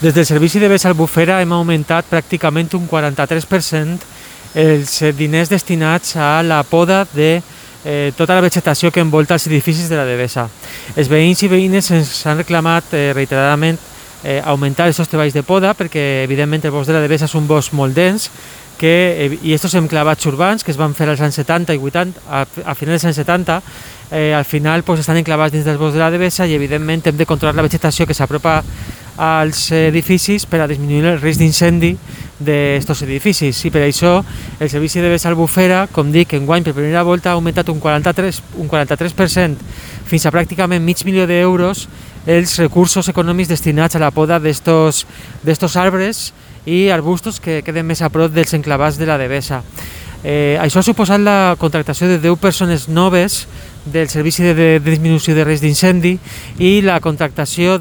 Des del servici de vés albufera hem augmentat pràcticament un 43% els diners destinats a la poda de tota la vegetació que envolta els edificis de la Devesa. Els veïns i veïnes ens han reclamat reiteradament augmentar els treballs de poda perquè, evidentment, el bosc de la Devesa és un bosc molt dens i estos enclavats urbans que es van fer als anys 70 i 80, a finals dels anys 70, al final estan enclavats dins del bosc de la Devesa i, evidentment, hem de controlar la vegetació que s'apropa als edificis per a disminuir el risc d'incendi d'estos edificis. I per això el servici de vés albufera, com dic, enguany per primera volta ha augmentat un 43% fins a pràcticament $500.000 els recursos econòmics destinats a la poda d'estos arbres i arbustos que queden més a prop dels enclavats de la Devesa. Això ha suposat la contractació de 10 persones noves del servici de disminució de risc d'incendi i la contractació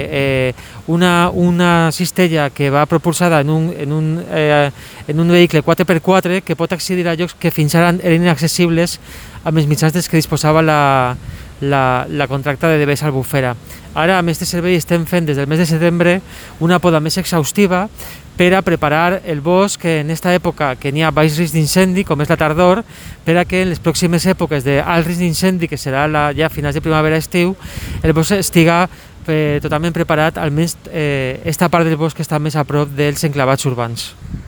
d'una cistella que va propulsada en un vehicle 4x4 que pot accedir a llocs que fins ara eren inaccessibles amb els mitjans dels que disposava la contracta de Devesa albufera. Ara, amb aquest servei, estem fent des del mes de setembre una poda més exhaustiva per a preparar el bosc en aquesta època que n'hi ha baix risc d'incendi, com és la tardor, per a que en les pròximes èpoques d'alt risc d'incendi, que serà ja a finals de primavera-estiu, el bosc estiga totalment preparat, almenys esta part del bosc que està més a prop dels enclavats urbans.